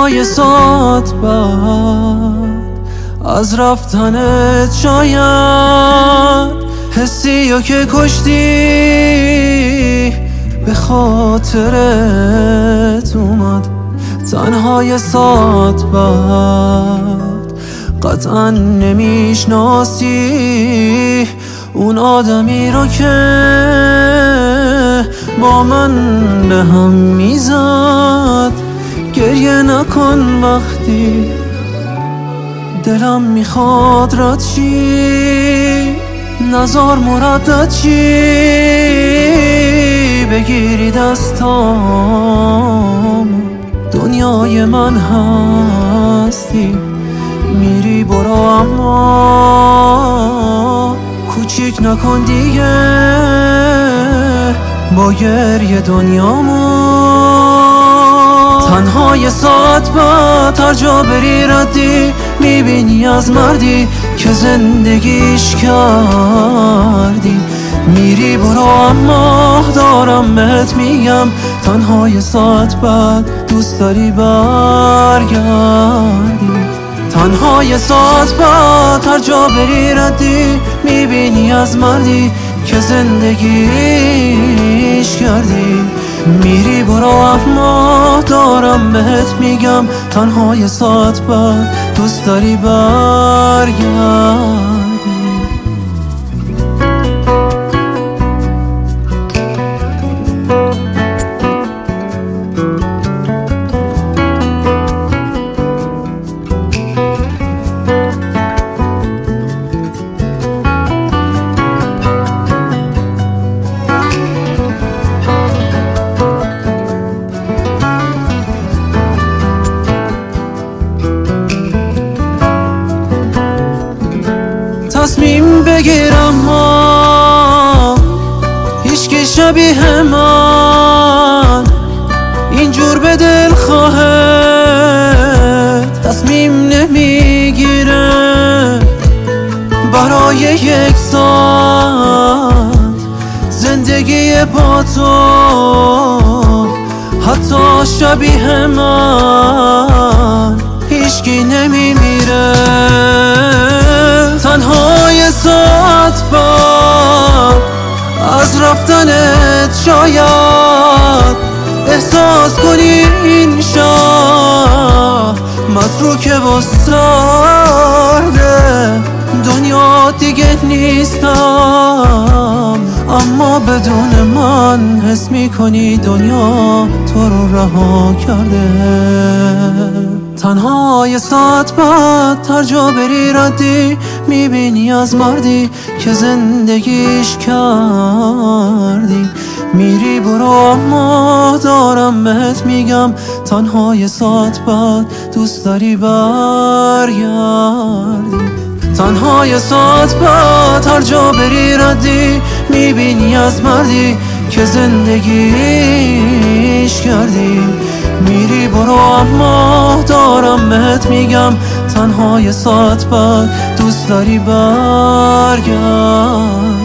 تنهای ساعت بعد از رفتنت شاید حسیو که کشتی به خاطرت اومد. تنهای ساعت بعد قطعا نمیشناسی اون آدمی رو که با من به هم میزد. گریه نکن وقتی دلم میخواد رد چی، نزار مردد چی، بگیری دستام دنیای من هستی. میری برو اما کوچیک نکن دیگه با گریه دنیامو. تنهای ساعت بعد هر جا بری ردی میبینی از مردی که زندگیش کردی. میری برو اما دارم بهت میگم تنهای ساعت بعد دوست داری برگردی. تنهای ساعت بعد هر جا بری ردی میبینی از مردی که زندگیش کردی. میری برو اما دارم بهت میگم تنهای ساعت بعد دوست داری برگردی. تصمیم بگیرم ما هیچکی شبیه من اینجور به دل خواهد تصمیم نمیگیره برای یک ساعت زندگی با تو. حتی شبیه من هیچکی نمیمیره. تنهای ساعت بعد از رفتنت شاید احساس کنی این شهر متروکه و سرده. دنیا دیگه نیستم اما بدون من حس میکنی دنیا تو رو رها کرده. تنهای ساعت بعد هر جا بری ردی میبینی از مردی که زندگیش کردی. میری برو اما دارم بهت میگم تنهای ساعت بعد دوست داری برگردی. تنهای ساعت بعد هر جا بری ردی میبینی از مردی که زندگیش کردی. میری برو اما دارم بهت میگم تنهای ساعت بعد دوست داری برگردی.